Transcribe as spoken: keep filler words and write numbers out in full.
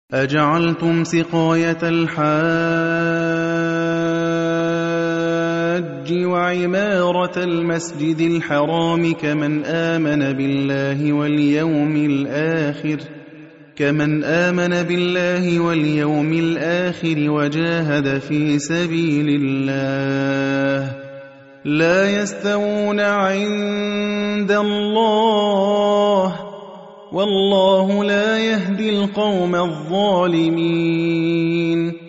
أَجَعَلْتُمْ سِقَايَةَ الْحَاجِّ وَعِمَارَةَ الْمَسْجِدِ الْحَرَامِ كَمَنْ آمَنَ بِاللَّهِ وَالْيَوْمِ الْآخِرِ كَمَنْ آمَنَ بِاللَّهِ وَالْيَوْمِ الْآخِرِ وَجَاهَدَ فِي سَبِيلِ اللَّهِ لَا يَسْتَوُونَ عِندَ اللَّهِ ۗ وَاللَّهُ لَا يَهْدِي الْقَوْمَ الظَّالِمِينَ